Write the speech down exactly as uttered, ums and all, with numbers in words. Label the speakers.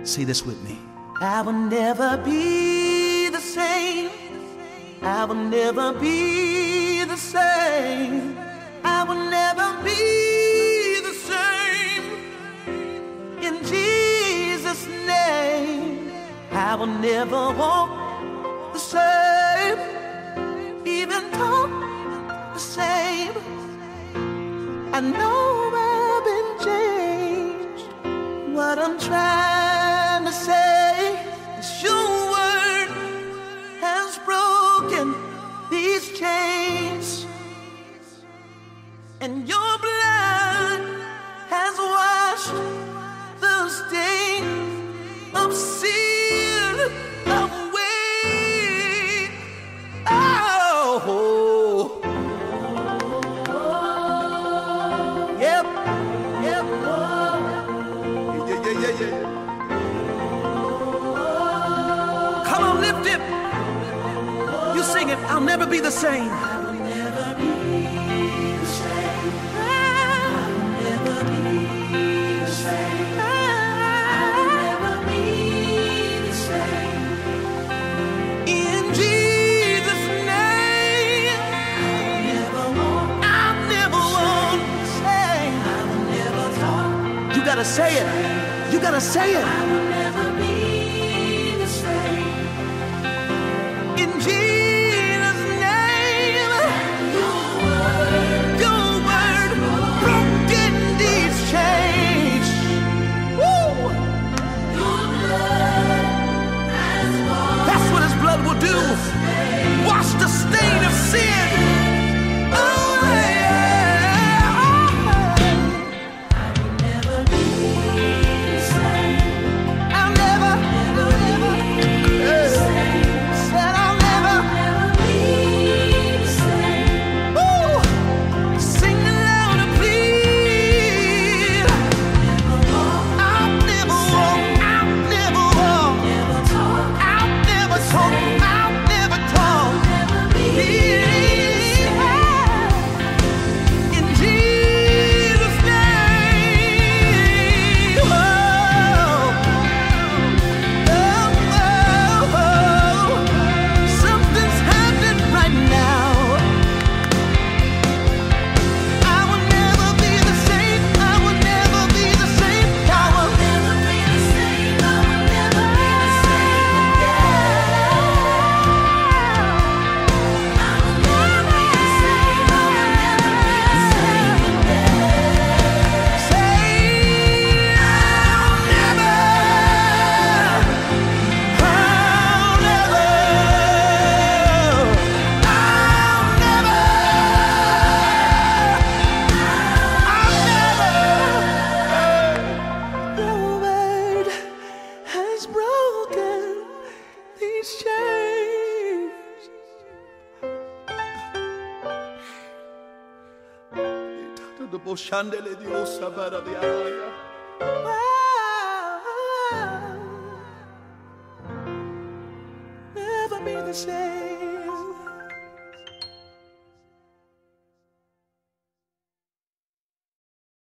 Speaker 1: Say this with me.
Speaker 2: I will never be the same. I will never be the same. I will never be the same. In Jesus' name, I will never walk the same, even talk the same. I know I've been changed. What I'm trying to say is your word has broken these chains, and your blood has washed the stain of sin away. Oh, yep, yep. Yeah, yeah, yeah, yeah. Come on, lift it. You sing it. I'll never be the same. I will never be the same. I will never be the same. I will never be the same. In Jesus' name, I'll never want. I'll never want the same. I will never talk. You gotta say it. You gotta say it. I will never be the same. In Jesus' name, your word, your word, broken these chains. Woo! Your blood has washed. That's what His blood will do. Wash the stain of sin. Oh yeah. I will never be the same. I'll never, never, never be the same. Said I'll never, never be the same. Ooh, sing it louder, please. I'll never walk, I'll never walk, never talk, I'll never talk, I'll never talk, never be. In Jesus' name. Oh, oh, oh, something's happening right now. I will never be the same. I will never be the same. I will never be the same. I will never be the same again. I will never be the same. I will never be the same again. Say, I'll never, I'll never, I'll never, your word has broken these chains. Wow. Never be the same.